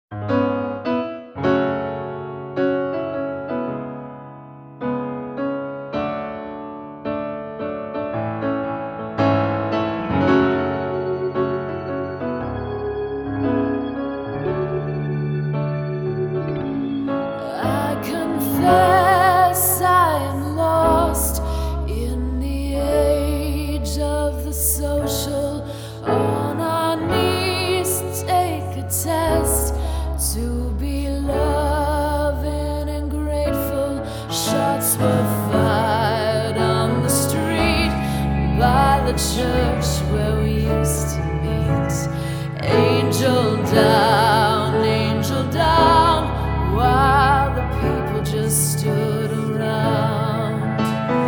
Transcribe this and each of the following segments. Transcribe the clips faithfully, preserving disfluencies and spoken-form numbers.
I confess I am lost in the age of the social. On our knees, take a test to be loving and grateful. Shots were fired on the street by the church where we used to meet. Angel down, angel down, while the people just stood around.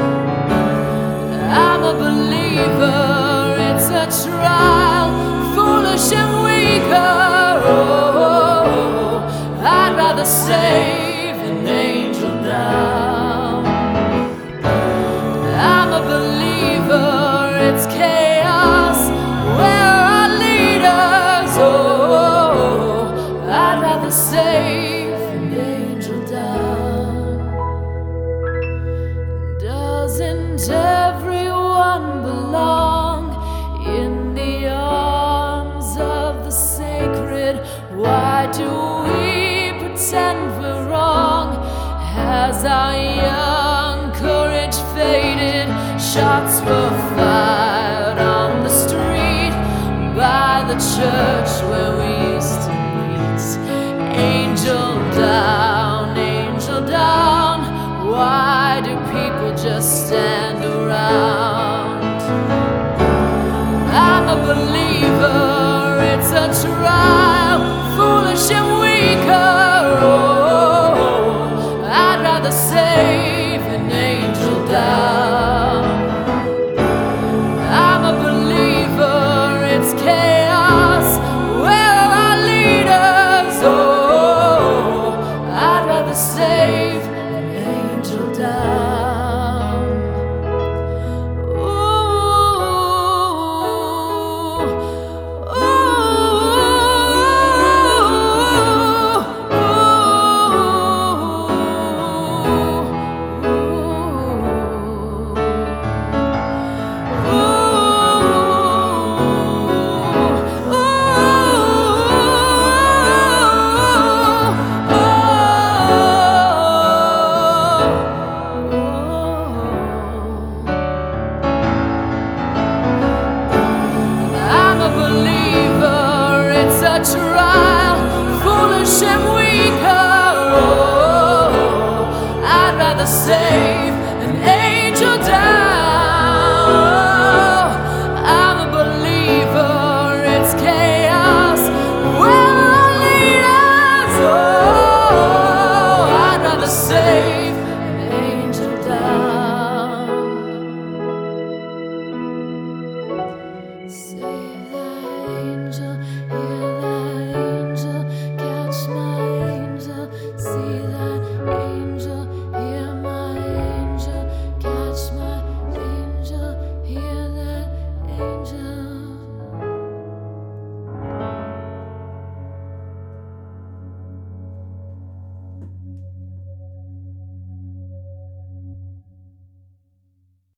I'm a believer, it's a trial, foolish and weaker. Oh, I'd rather save an angel down. I'm a believer, it's chaos, where are our leaders? Oh, I'd rather save an angel down. Doesn't everyone belong in the arms of the sacred? Why do we pretend we're wrong? Has our